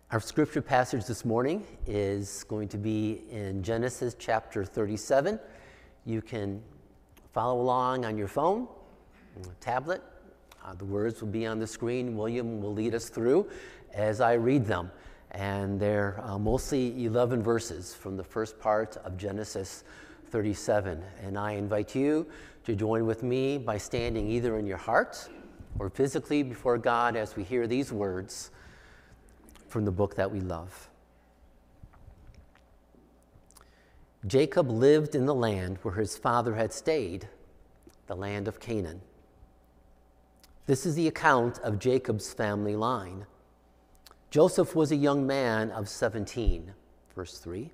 Our scripture passage this morning is going to be in Genesis chapter 37. You can follow along on your phone, tablet. The words will be on the screen. William will lead us through as I read them. And they're mostly 11 verses from the first part of Genesis 37. And I invite you to join with me by standing either in your heart or physically before God as we hear these words from the book that we love. Jacob lived in the land where his father had stayed, the land of Canaan. This is the account of Jacob's family line. Joseph was a young man of 17, verse 3.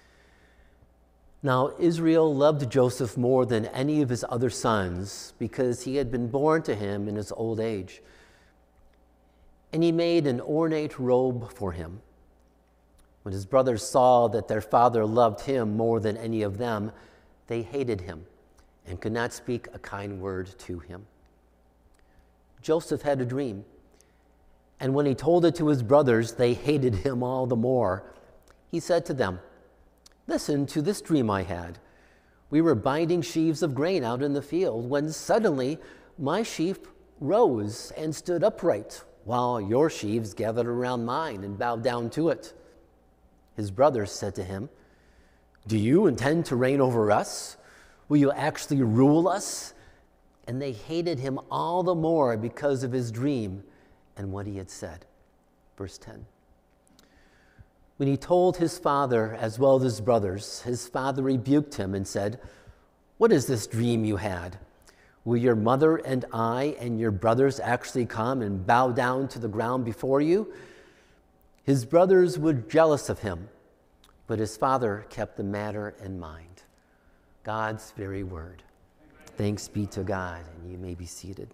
Now Israel loved Joseph more than any of his other sons because he had been born to him in his old age. And he made an ornate robe for him. When his brothers saw that their father loved him more than any of them, they hated him and could not speak a kind word to him. Joseph had a dream, and when he told it to his brothers, they hated him all the more. He said to them, "Listen to this dream I had. We were binding sheaves of grain out in the field when suddenly my sheaf rose and stood upright, while your sheaves gathered around mine and bowed down to it." His brothers said to him, "Do you intend to reign over us? Will you actually rule us?" And they hated him all the more because of his dream and what he had said. Verse 10. When he told his father as well as his brothers, his father rebuked him and said, "What is this dream you had? Will your mother and I and your brothers actually come and bow down to the ground before you?" His brothers were jealous of him, but his father kept the matter in mind. God's very word. Thanks be to God, and you may be seated.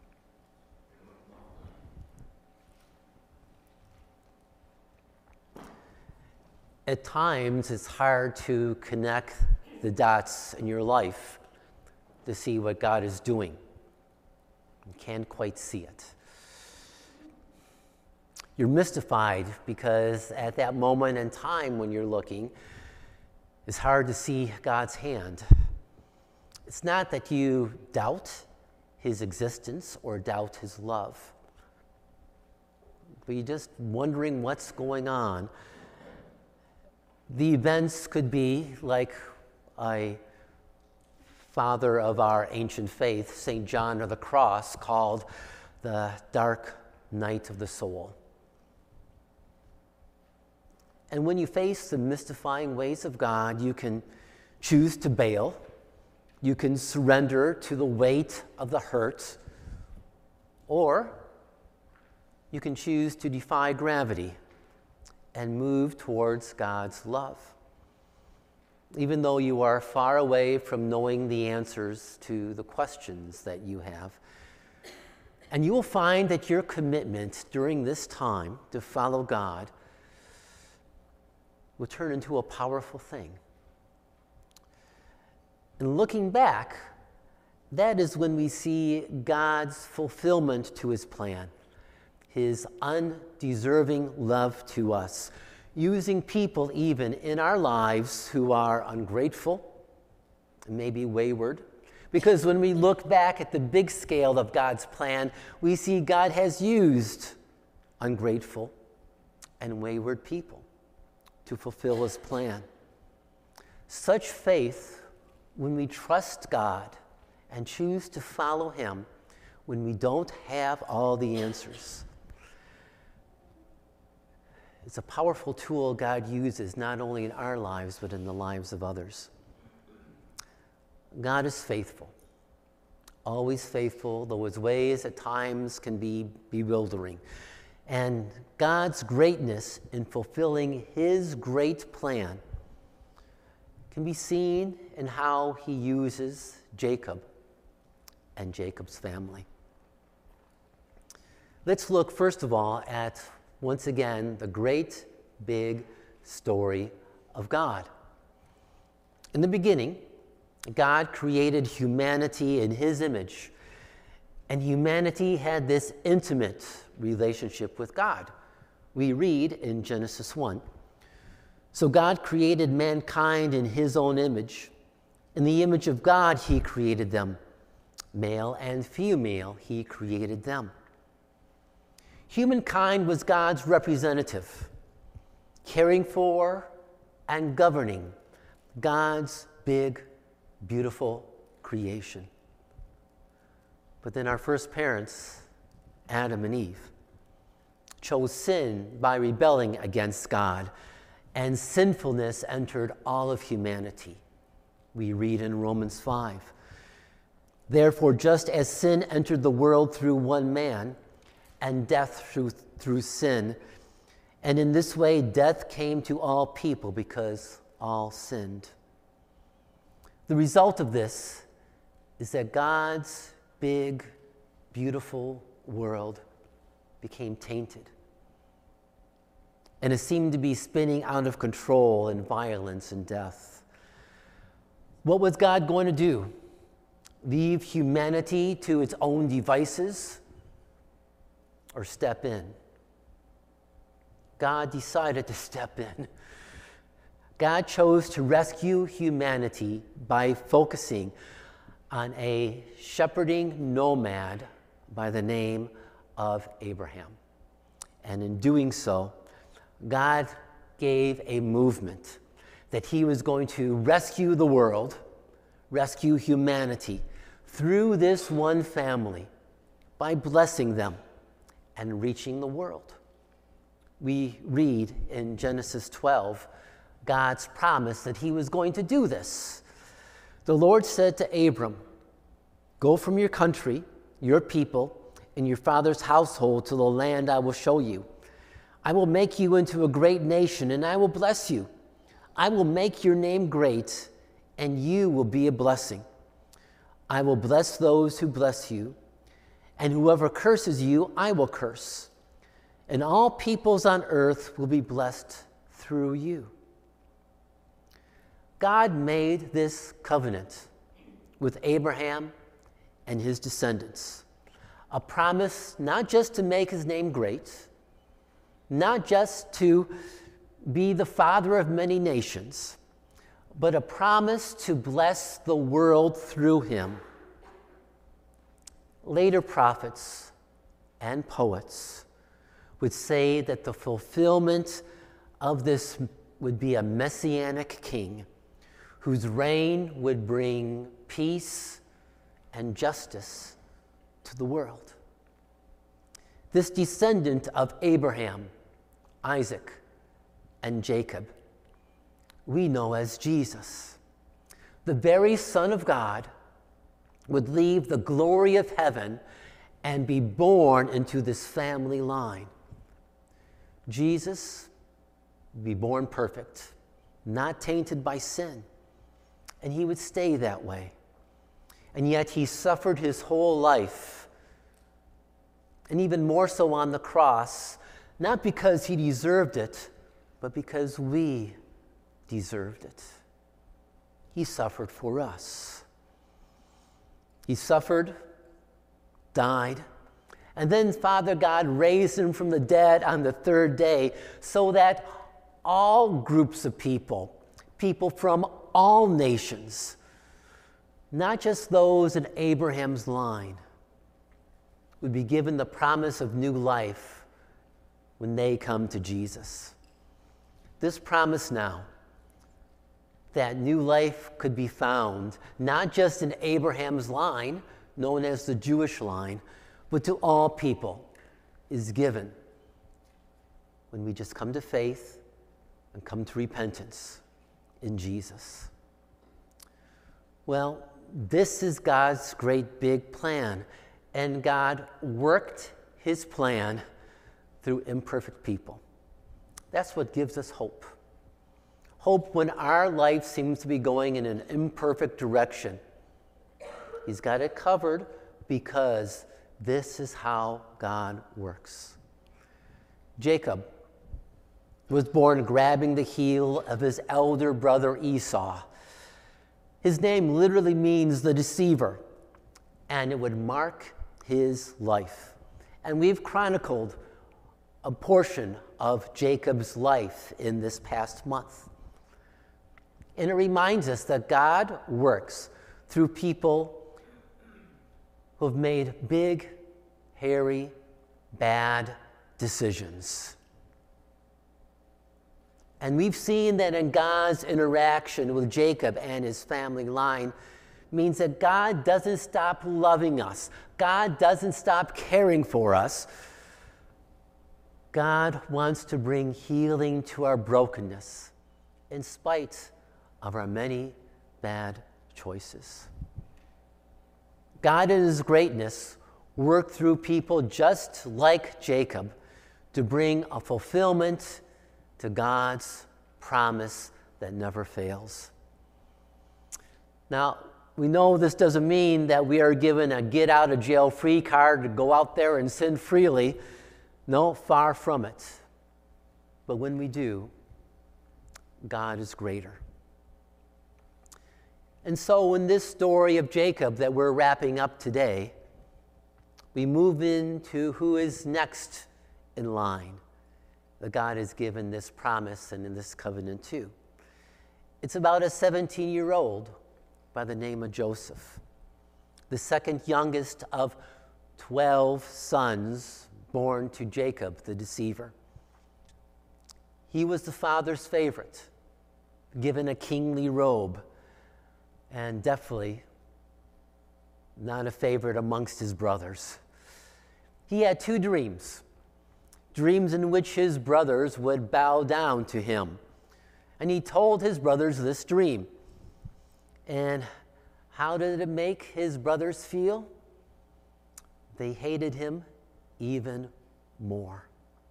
At times, it's hard to connect the dots in your life to see what God is doing. You can't quite see it. You're mystified because at that moment in time when you're looking, it's hard to see God's hand. It's not that you doubt his existence or doubt his love, but you're just wondering what's going on. The events could be like a father of our ancient faith, St. John of the Cross, called the dark night of the soul. And when you face the mystifying ways of God, you can choose to bail. You can surrender to the weight of the hurt, or you can choose to defy gravity and move towards God's love, even though you are far away from knowing the answers to the questions that you have. And you will find that your commitment during this time to follow God will turn into a powerful thing. And looking back, that is when we see God's fulfillment to his plan, his undeserving love to us, using people even in our lives who are ungrateful and maybe wayward. Because when we look back at the big scale of God's plan, we see God has used ungrateful and wayward people to fulfill his plan. Such faith, when we trust God and choose to follow him, when we don't have all the answers, it's a powerful tool God uses not only in our lives, but in the lives of others. God is faithful, always faithful, though his ways at times can be bewildering. And God's greatness in fulfilling his great plan can be seen in how he uses Jacob and Jacob's family. Let's look first of all at, once again, the great big story of God. In the beginning, God created humanity in his image, and humanity had this intimate relationship with God, We read in Genesis 1, "So God created mankind in his own image. In the image of God he created them. Male and female he created them." Humankind was God's representative, caring for and governing God's big, beautiful creation. But then our first parents, Adam and Eve, chose sin by rebelling against God, and sinfulness entered all of humanity. We read in Romans 5. "Therefore, just as sin entered the world through one man, and death through sin, and in this way death came to all people because all sinned." The result of this is that God's big, beautiful world became tainted. And it seemed to be spinning out of control in violence and death. What was God going to do? Leave humanity to its own devices or step in? God decided to step in. God chose to rescue humanity by focusing on a shepherding nomad by the name of Abraham. And in doing so, God gave a movement that he was going to rescue the world, rescue humanity through this one family by blessing them and reaching the world. We read in Genesis 12 God's promise that he was going to do this. The Lord said to Abram, "Go from your country, your people, and your father's household to the land I will show you. I will make you into a great nation, and I will bless you. I will make your name great, and you will be a blessing. I will bless those who bless you, and whoever curses you, I will curse. And all peoples on earth will be blessed through you." God made this covenant with Abraham and his descendants, a promise not just to make his name great, not just to be the father of many nations, but a promise to bless the world through him. Later prophets and poets would say that the fulfillment of this would be a messianic king whose reign would bring peace and justice to the world. This descendant of Abraham, Isaac, and Jacob, we know as Jesus, the very Son of God, would leave the glory of heaven and be born into this family line. Jesus would be born perfect, not tainted by sin, and he would stay that way. And yet he suffered his whole life, and even more so on the cross, not because he deserved it, but because we deserved it. He suffered for us. He suffered, died, and then Father God raised him from the dead on the third day so that all groups of people from all nations, not just those in Abraham's line, would be given the promise of new life when they come to Jesus. This promise now, that new life could be found not just in Abraham's line, known as the Jewish line, but to all people, is given when we just come to faith and come to repentance in Jesus. Well, this is God's great big plan, and God worked his plan through imperfect people. That's what gives us hope. Hope when our life seems to be going in an imperfect direction. He's got it covered because this is how God works. Jacob was born grabbing the heel of his elder brother Esau. His name literally means the deceiver, and it would mark his life. And we've chronicled a portion of Jacob's life in this past month. And it reminds us that God works through people who have made big, hairy, bad decisions. And we've seen that in God's interaction with Jacob and his family line means that God doesn't stop loving us. God doesn't stop caring for us. God wants to bring healing to our brokenness in spite of our many bad choices. God in his greatness worked through people just like Jacob to bring a fulfillment to God's promise that never fails. Now, we know this doesn't mean that we are given a get-out-of-jail-free card to go out there and sin freely. No, far from it. But when we do, God is greater. And so in this story of Jacob that we're wrapping up today, we move into who is next in line that God has given this promise and in this covenant to. It's about a 17-year-old by the name of Joseph, the second youngest of 12 sons born to Jacob, the deceiver. He was the father's favorite, given a kingly robe, and definitely not a favorite amongst his brothers. He had two dreams in which his brothers would bow down to him. And he told his brothers this dream. And how did it make his brothers feel? They hated him even more.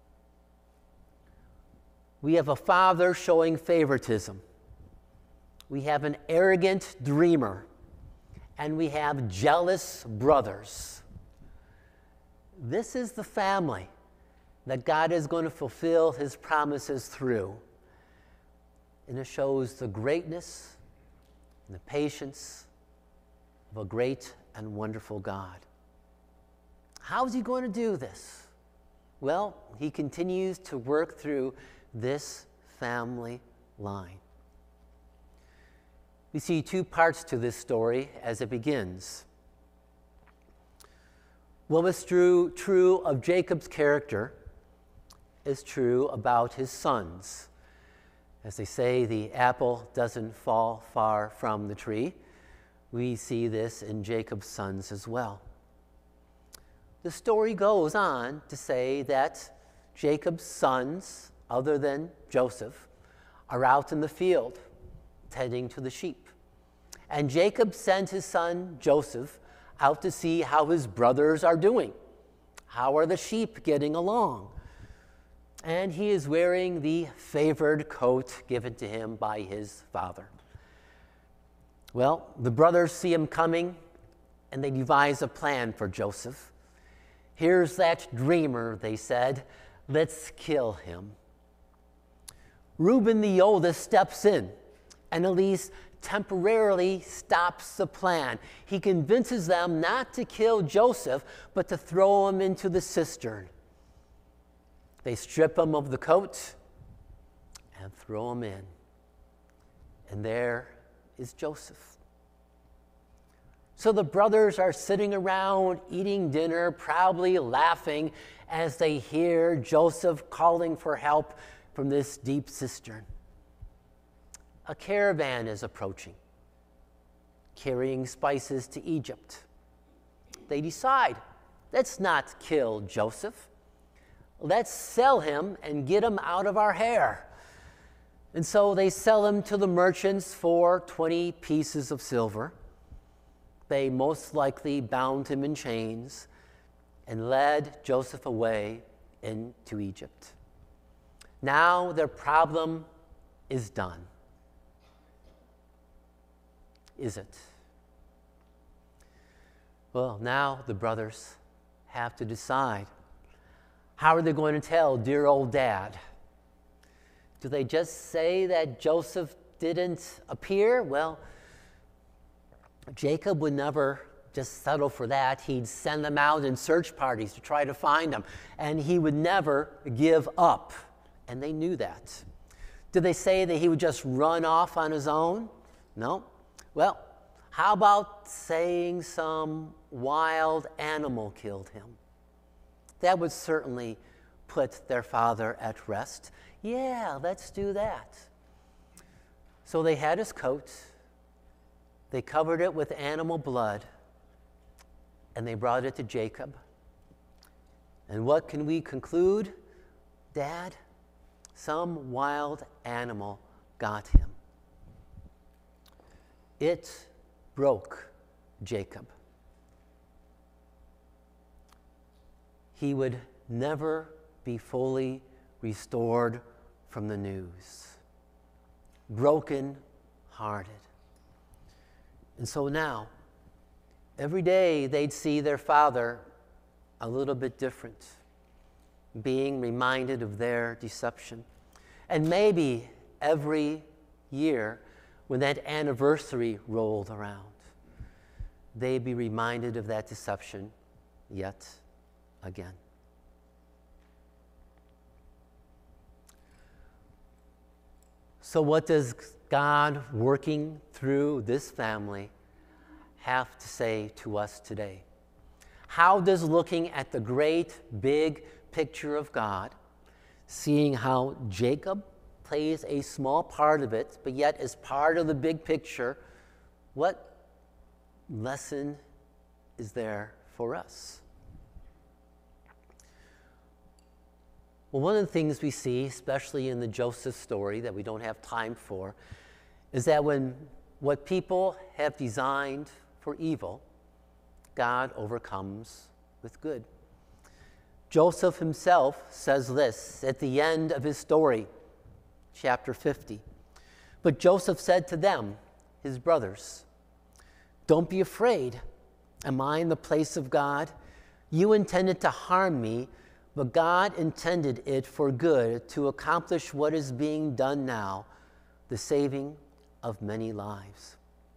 We have a father showing favoritism. We have an arrogant dreamer. And we have jealous brothers. This is the family that God is going to fulfill his promises through. And it shows the greatness and the patience of a great and wonderful God. How is he going to do this? Well, he continues to work through this family line. We see two parts to this story as it begins. What was true of Jacob's character is true about his sons. As they say, the apple doesn't fall far from the tree. We see this in Jacob's sons as well. The story goes on to say that Jacob's sons, other than Joseph, are out in the field tending to the sheep. And Jacob sent his son Joseph out to see how his brothers are doing. How are the sheep getting along? And he is wearing the favored coat given to him by his father. Well, the brothers see him coming, and they devise a plan for Joseph. Here's that dreamer, they said. Let's kill him. Reuben, the oldest, steps in and at least temporarily stops the plan. He convinces them not to kill Joseph, but to throw him into the cistern. They strip him of the coat and throw him in. And there is Joseph. So the brothers are sitting around eating dinner, proudly laughing as they hear Joseph calling for help from this deep cistern. A caravan is approaching, carrying spices to Egypt. They decide, let's not kill Joseph. Let's sell him and get him out of our hair. And so they sell him to the merchants for 20 pieces of silver. They most likely bound him in chains and led Joseph away into Egypt. Now their problem is done. Is it? Well, now the brothers have to decide. How are they going to tell dear old dad? Do they just say that Joseph didn't appear? Well, Jacob would never just settle for that. He'd send them out in search parties to try to find him. And he would never give up. and they knew that. Did they say that he would just run off on his own? No. Well, how about saying some wild animal killed him? That would certainly put their father at rest. Yeah, let's do that. So they had his coat, they covered it with animal blood, and they brought it to Jacob. And what can we conclude? Dad, some wild animal got him. It broke Jacob. He would never be fully restored from the news. Broken hearted. And so now, every day they'd see their father a little bit different, being reminded of their deception. And maybe every year when that anniversary rolled around, they'd be reminded of that deception yet again. So what does God working through this family have to say to us today? How does looking at the great big picture of God, seeing how Jacob plays a small part of it, but yet is part of the big picture, what lesson is there for us? Well, one of the things we see, especially in the Joseph story that we don't have time for, is that when what people have designed for evil, God overcomes with good. Joseph himself says this at the end of his story, chapter 50. But Joseph said to them, his brothers, "Don't be afraid. Am I in the place of God? You intended to harm me, but God intended it for good to accomplish what is being done now, the saving of many lives."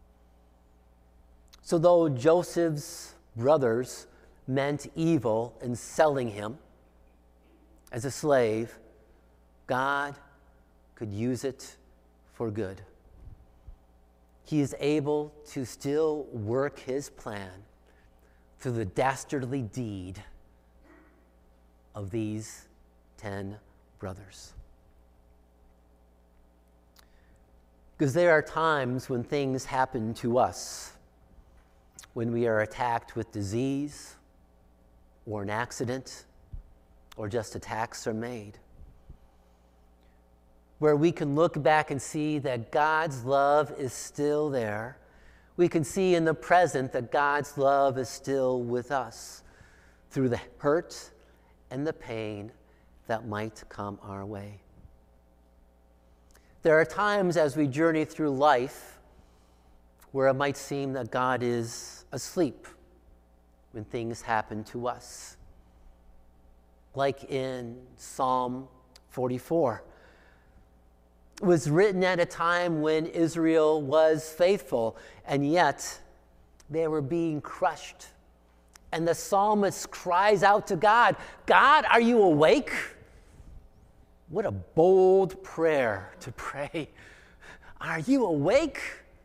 So though Joseph's brothers meant evil in selling him as a slave, God could use it for good. He is able to still work his plan through the dastardly deed of these 10 brothers. Because there are times when things happen to us, when we are attacked with disease or an accident or just attacks are made, where we can look back and see that God's love is still there. We can see in the present that God's love is still with us through the hurt and the pain that might come our way. There are times as we journey through life where it might seem that God is asleep when things happen to us. Like in Psalm 44. It was written at a time when Israel was faithful, and yet they were being crushed. And the psalmist cries out to God, "God, are you awake?" What a bold prayer to pray. Are you awake?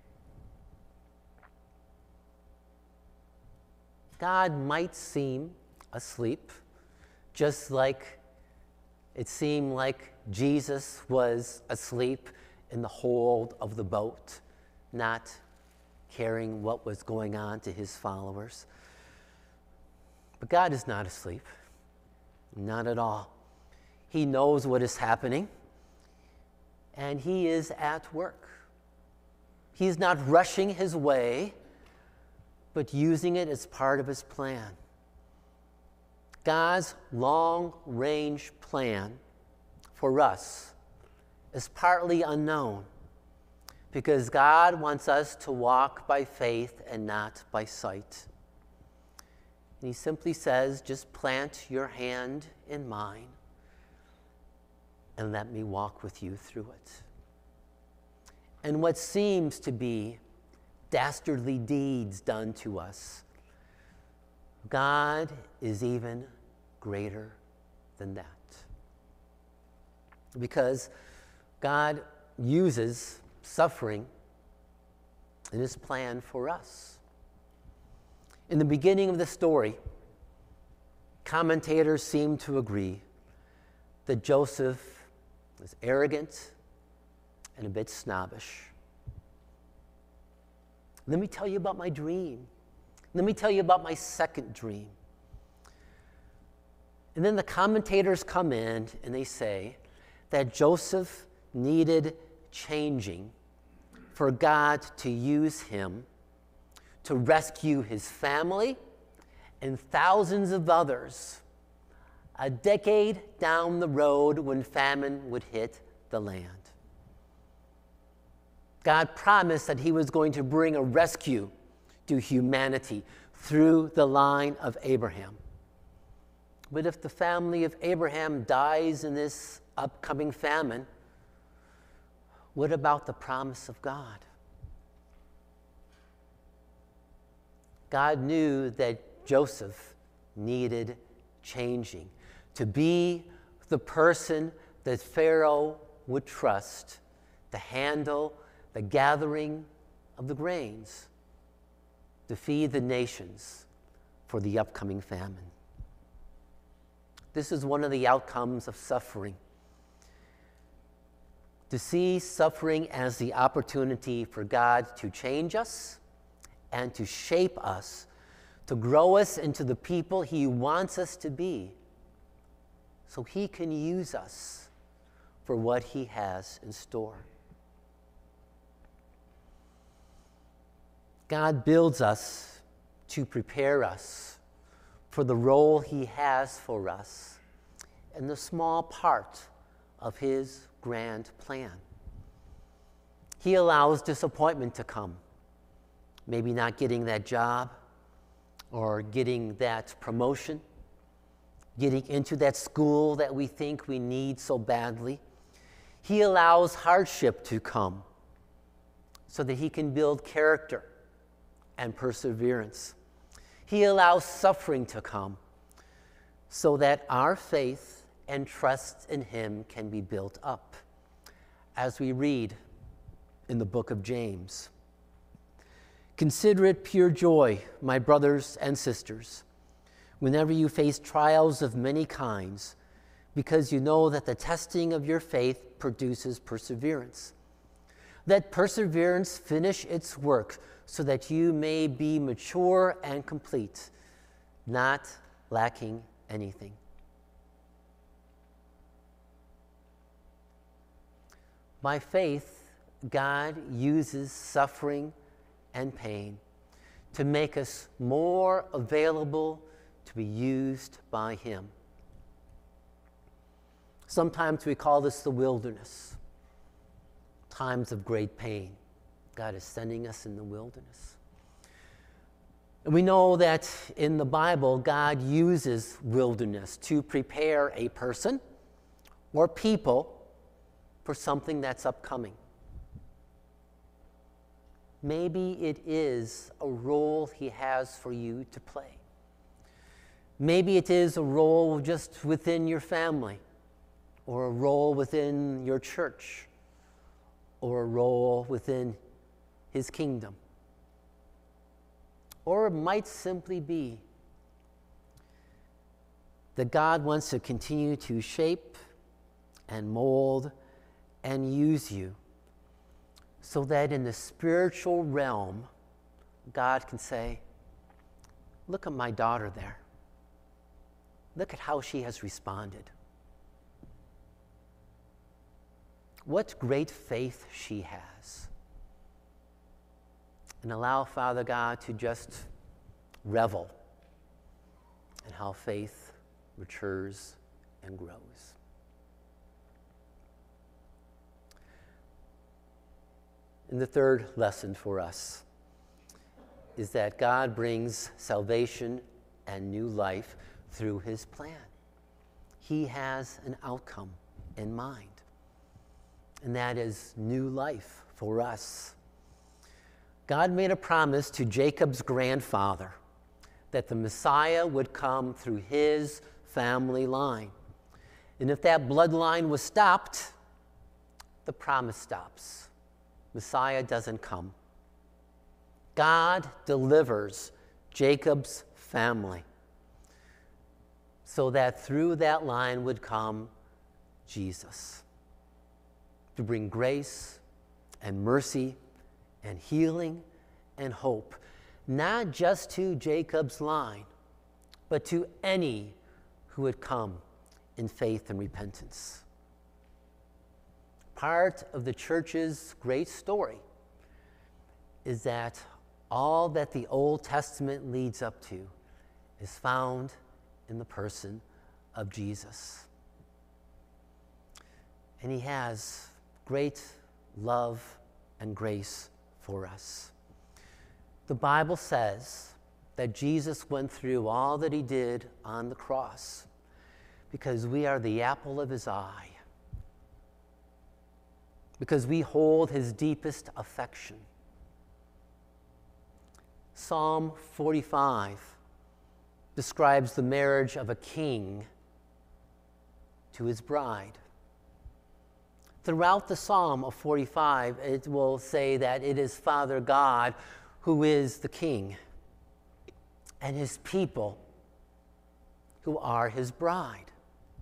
God might seem asleep, just like it seemed like Jesus was asleep in the hold of the boat, not caring what was going on to his followers. But God is not asleep, not at all. He knows what is happening, and he is at work. He's not rushing his way, but using it as part of his plan. God's long-range plan for us is partly unknown because God wants us to walk by faith and not by sight. And he simply says, just plant your hand in mine and let me walk with you through it. And what seems to be dastardly deeds done to us, God is even greater than that. because God uses suffering in his plan for us. In the beginning of the story, commentators seem to agree that Joseph was arrogant and a bit snobbish. Let me tell you about my dream. Let me tell you about my second dream. And then the commentators come in and they say that Joseph needed changing for God to use him to rescue his family and thousands of others a decade down the road when famine would hit the land. God promised that he was going to bring a rescue to humanity through the line of Abraham. But if the family of Abraham dies in this upcoming famine, what about the promise of God? God knew that Joseph needed changing to be the person that Pharaoh would trust to handle the gathering of the grains to feed the nations for the upcoming famine. This is one of the outcomes of suffering. To see suffering as the opportunity for God to change us and to shape us, to grow us into the people he wants us to be, so he can use us for what he has in store. God builds us to prepare us for the role he has for us and the small part of his grand plan. He allows disappointment to come, maybe not getting that job or getting that promotion, getting into that school that we think we need so badly. He allows hardship to come so that he can build character and perseverance. He allows suffering to come so that our faith and trust in him can be built up. As we read in the book of James, "Consider it pure joy, my brothers and sisters, whenever you face trials of many kinds, because you know that the testing of your faith produces perseverance. Let perseverance finish its work so that you may be mature and complete, not lacking anything." By faith, God uses suffering and pain to make us more available to be used by him. Sometimes we call this the wilderness, times of great pain. God is sending us in the wilderness. And we know that in the Bible, God uses wilderness to prepare a person or people for something that's upcoming. Maybe it is a role he has for you to play. Maybe it is a role just within your family, or a role within your church, or a role within his kingdom. Or it might simply be that God wants to continue to shape and mold and use you so that in the spiritual realm, God can say, "Look at my daughter there. Look at how she has responded. What great faith she has." And allow Father God to just revel in how faith matures and grows. And the third lesson for us is that God brings salvation and new life through his plan. He has an outcome in mind, and that is new life for us. God made a promise to Jacob's grandfather that the Messiah would come through his family line. And if that bloodline was stopped, the promise stops. Messiah doesn't come. God delivers Jacob's family so that through that line would come Jesus to bring grace and mercy and healing and hope, not just to Jacob's line, but to any who would come in faith and repentance. Part of the church's great story is that all that the Old Testament leads up to is found in the person of Jesus. And he has great love and grace for us. The Bible says that Jesus went through all that he did on the cross because we are the apple of his eye, because we hold his deepest affection. Psalm 45 describes the marriage of a king to his bride. Throughout the Psalm of 45, it will say that it is Father God who is the king, and his people who are his bride.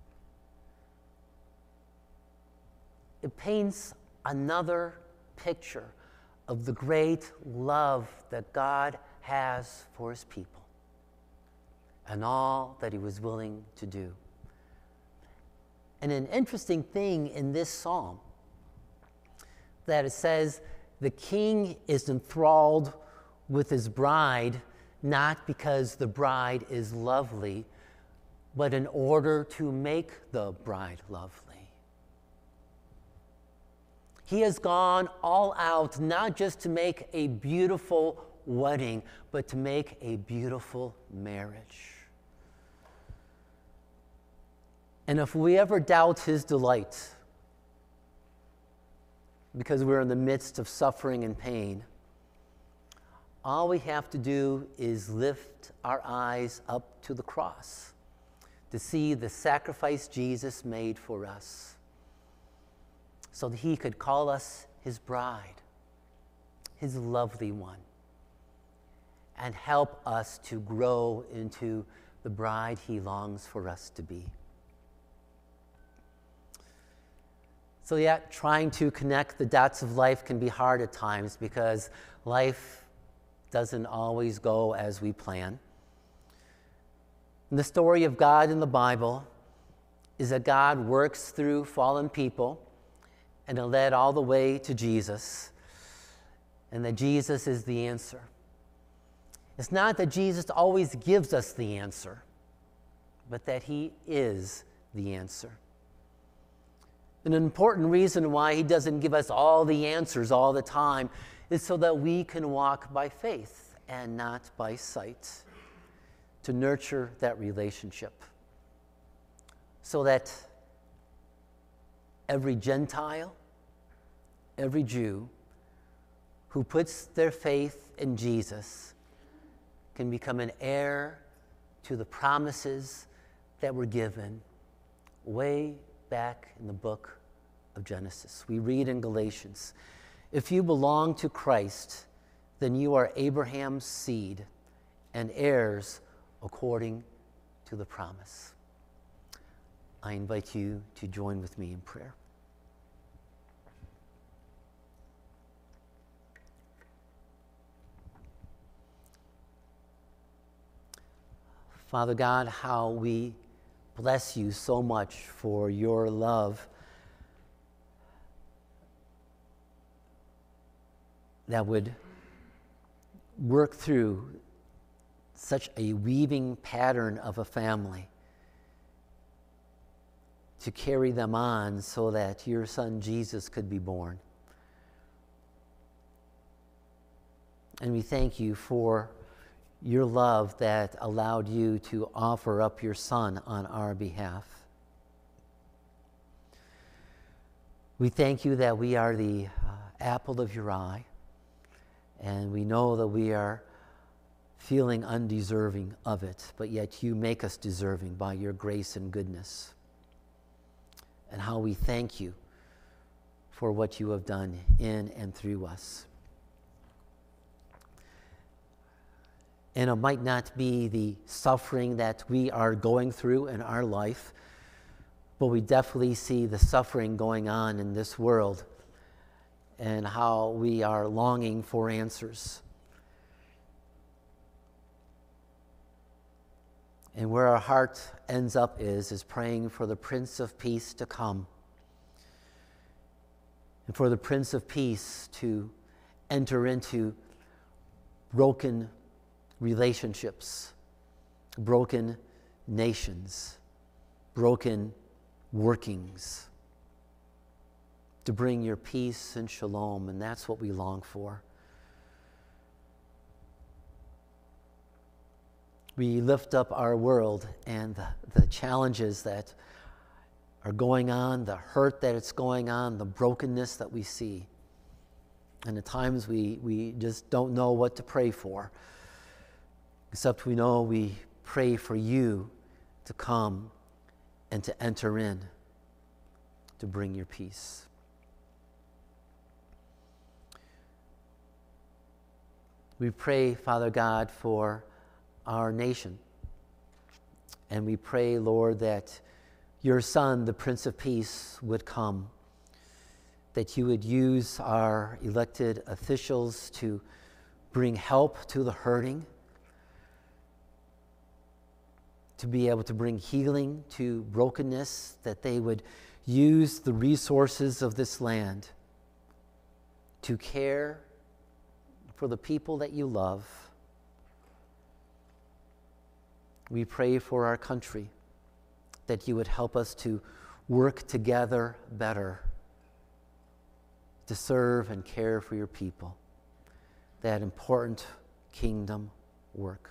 It paints another picture of the great love that God has for his people and all that he was willing to do. And an interesting thing in this psalm, that it says the king is enthralled with his bride, not because the bride is lovely, but in order to make the bride lovely. He has gone all out, not just to make a beautiful wedding, but to make a beautiful marriage. And if we ever doubt his delight, because we're in the midst of suffering and pain, all we have to do is lift our eyes up to the cross to see the sacrifice Jesus made for us so that he could call us his bride, his lovely one, and help us to grow into the bride he longs for us to be. So yet, trying to connect the dots of life can be hard at times because life doesn't always go as we plan. And the story of God in the Bible is that God works through fallen people, and it led all the way to Jesus, and that Jesus is the answer. It's not that Jesus always gives us the answer, but that he is the answer. An important reason why he doesn't give us all the answers all the time is so that we can walk by faith and not by sight, to nurture that relationship, so that every Gentile, every Jew who puts their faith in Jesus can become an heir to the promises that were given way back in the book of Genesis. We read in Galatians, if you belong to Christ, then you are Abraham's seed and heirs according to the promise. I invite you to join with me in prayer. Father God, how we bless you so much for your love that would work through such a weaving pattern of a family to carry them on so that your son Jesus could be born. And we thank you for your love that allowed you to offer up your son on our behalf. We thank you that we are the apple of your eye, and we know that we are feeling undeserving of it, but yet you make us deserving by your grace and goodness. and how we thank you for what you have done in and through us. And it might not be the suffering that we are going through in our life, but we definitely see the suffering going on in this world and how we are longing for answers. And where our heart ends up is praying for the Prince of Peace to come. And for the Prince of Peace to enter into broken relationships, broken nations, broken workings, to bring your peace and shalom, and that's what we long for. We lift up our world and the challenges that are going on, the hurt that it's going on, the brokenness that we see. And at times we just don't know what to pray for, except we know we pray for you to come and to enter in, to bring your peace. We pray, Father God, for our nation. And we pray, Lord, that your Son, the Prince of Peace, would come, that you would use our elected officials to bring help to the hurting, to be able to bring healing to brokenness, that they would use the resources of this land to care for the people that you love. We pray for our country, that you would help us to work together better, to serve and care for your people, that important kingdom work.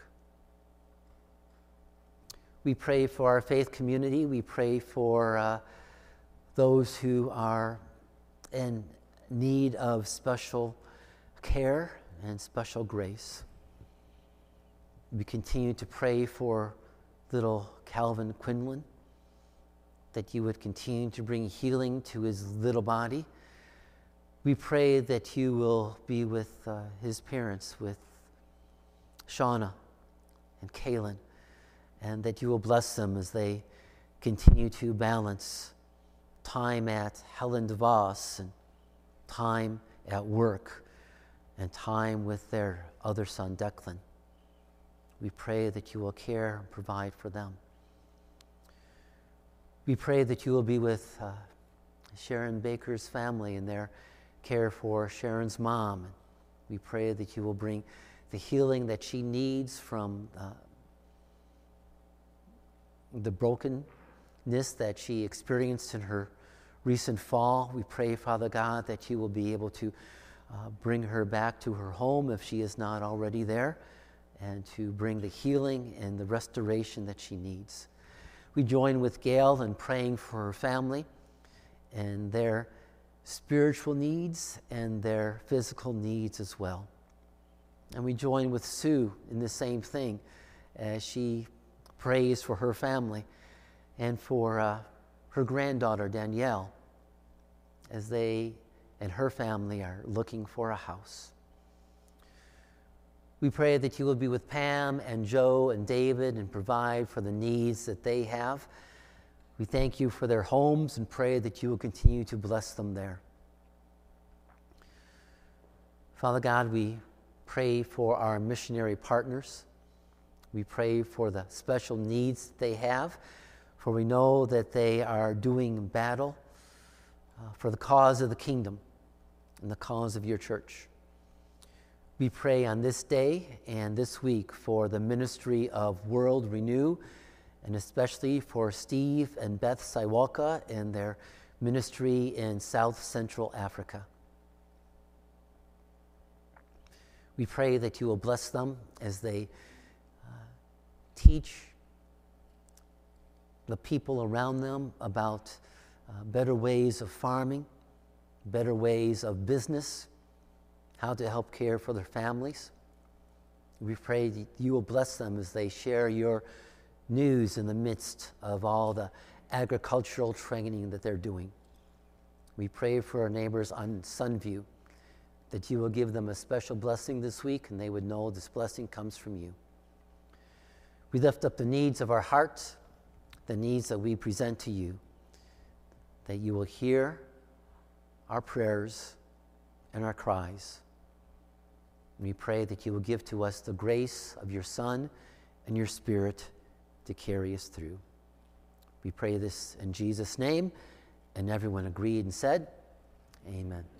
We pray for our faith community. We pray for those who are in need of special care and special grace. We continue to pray for little Calvin Quinlan, that you would continue to bring healing to his little body. We pray that you will be with his parents, with Shauna and Kaylin, and that you will bless them as they continue to balance time at Helen DeVos and time at work and time with their other son, Declan. We pray that you will care and provide for them. We pray that you will be with Sharon Baker's family and their care for Sharon's mom. We pray that you will bring the healing that she needs from the brokenness that she experienced in her recent fall. We pray, Father God, that you will be able to bring her back to her home if she is not already there, and to bring the healing and the restoration that she needs. We join with Gail in praying for her family and their spiritual needs and their physical needs as well. And we join with Sue in the same thing as she prays for her family and for her granddaughter, Danielle, as they and her family are looking for a house. We pray that you will be with Pam and Joe and David and provide for the needs that they have. We thank you for their homes and pray that you will continue to bless them there. Father God, we pray for our missionary partners. We pray for the special needs they have, for we know that they are doing battle for the cause of the kingdom and the cause of your church. We pray on this day and this week for the ministry of World Renew, and especially for Steve and Beth Saiwalka and their ministry in South Central Africa. We pray that you will bless them as they teach the people around them about better ways of farming, better ways of business, how to help care for their families. We pray that you will bless them as they share your news in the midst of all the agricultural training that they're doing. We pray for our neighbors on Sunview, that you will give them a special blessing this week and they would know this blessing comes from you. We lift up the needs of our hearts, the needs that we present to you, that you will hear our prayers and our cries. And we pray that you will give to us the grace of your Son and your Spirit to carry us through. We pray this in Jesus' name, and everyone agreed and said, Amen.